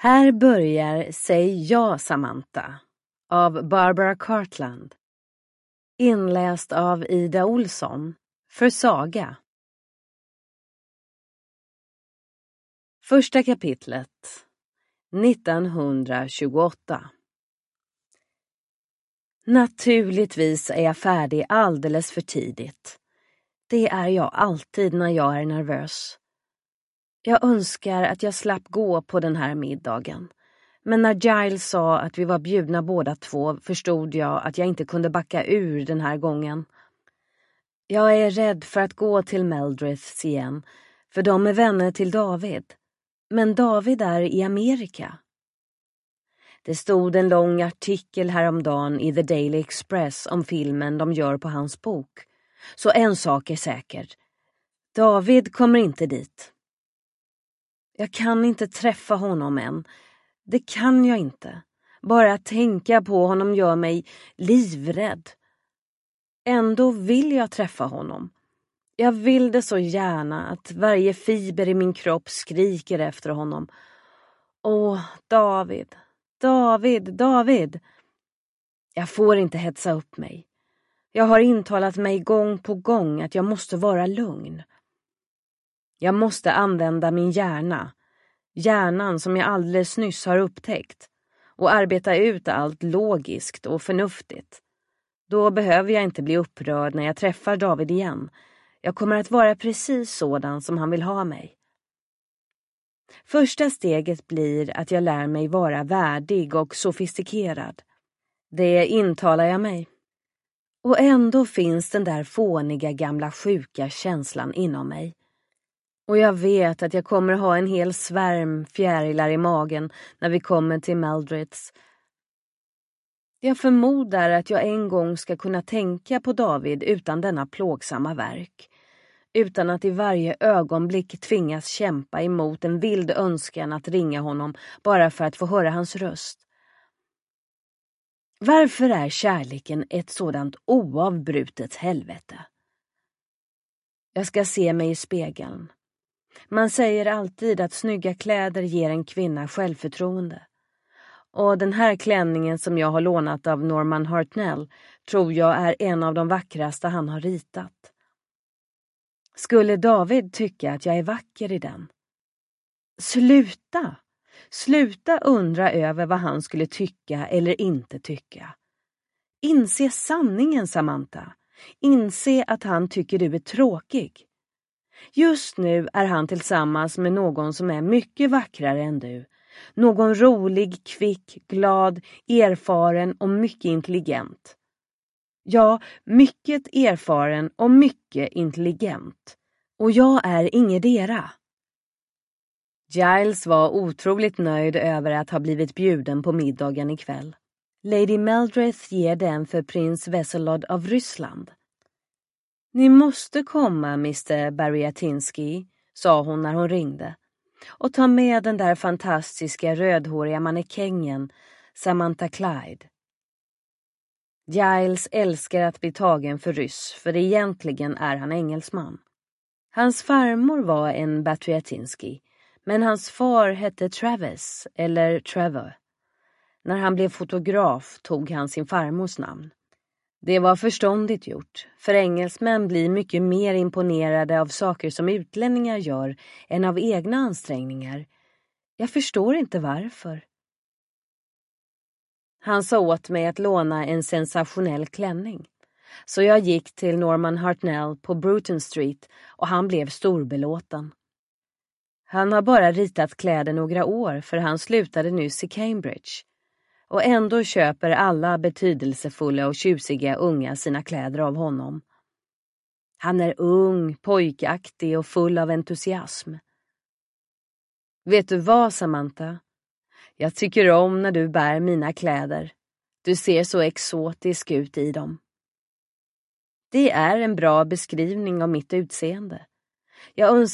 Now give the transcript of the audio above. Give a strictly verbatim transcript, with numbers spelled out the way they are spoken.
Här börjar Säg ja, Samantha av Barbara Cartland. Inläst av Ida Olsson för Saga. Första kapitlet nittonhundratjugoåtta. Naturligtvis är jag färdig alldeles för tidigt. Det är jag alltid när jag är nervös. Jag önskar att jag slapp gå på den här middagen. Men när Giles sa att vi var bjudna båda två förstod jag att jag inte kunde backa ur den här gången. Jag är rädd för att gå till Meldriths igen, för de är vänner till David. Men David är i Amerika. Det stod en lång artikel häromdagen i The Daily Express om filmen de gör på hans bok. Så en sak är säker. David kommer inte dit. Jag kan inte träffa honom än. Det kan jag inte. Bara att tänka på honom gör mig livrädd. Ändå vill jag träffa honom. Jag vill det så gärna att varje fiber i min kropp skriker efter honom. Åh, David, David, David. Jag får inte hetsa upp mig. Jag har intalat mig gång på gång att jag måste vara lugn. Jag måste använda min hjärna. Hjärnan som jag alldeles nyss har upptäckt. Och arbeta ut allt logiskt och förnuftigt. Då behöver jag inte bli upprörd när jag träffar David igen. Jag kommer att vara precis sådan som han vill ha mig. Första steget blir att jag lär mig vara värdig och sofistikerad. Det intalar jag mig. Och ändå finns den där fåniga gamla sjuka känslan inom mig. Och jag vet att jag kommer ha en hel svärm fjärilar i magen när vi kommer till Meldriths. Jag förmodar att jag en gång ska kunna tänka på David utan denna plågsamma verk. Utan att i varje ögonblick tvingas kämpa emot en vild önskan att ringa honom bara för att få höra hans röst. Varför är kärleken ett sådant oavbrutet helvete? Jag ska se mig i spegeln. Man säger alltid att snygga kläder ger en kvinna självförtroende. Och den här klänningen som jag har lånat av Norman Hartnell tror jag är en av de vackraste han har ritat. Skulle David tycka att jag är vacker i den? Sluta! Sluta undra över vad han skulle tycka eller inte tycka. Inse sanningen, Samantha. Inse att han tycker du är tråkig. Just nu är han tillsammans med någon som är mycket vackrare än du. Någon rolig, kvick, glad, erfaren och mycket intelligent. Ja, mycket erfaren och mycket intelligent. Och jag är ingetdera. Giles var otroligt nöjd över att ha blivit bjuden på middagen ikväll. Lady Meldrith ger den för prins Veselod av Ryssland. Ni måste komma, mister Bariatinski, sa hon när hon ringde. Och ta med den där fantastiska rödhåriga mannekängen, Samantha Clyde. Giles älskar att bli tagen för ryss, för egentligen är han engelsman. Hans farmor var en Bariatinski, men hans far hette Travis, eller Trevor. När han blev fotograf tog han sin farmors namn. Det var förståndigt gjort, för engelsmän blir mycket mer imponerade av saker som utlänningar gör än av egna ansträngningar. Jag förstår inte varför. Han sa åt mig att låna en sensationell klänning. Så jag gick till Norman Hartnell på Bruton Street och han blev storbelåten. Han har bara ritat kläder några år för han slutade nyss i Cambridge. Och ändå köper alla betydelsefulla och tjusiga unga sina kläder av honom. Han är ung, pojkaktig och full av entusiasm. Vet du vad, Samantha? Jag tycker om när du bär mina kläder. Du ser så exotisk ut i dem. Det är en bra beskrivning av mitt utseende. Jag önskar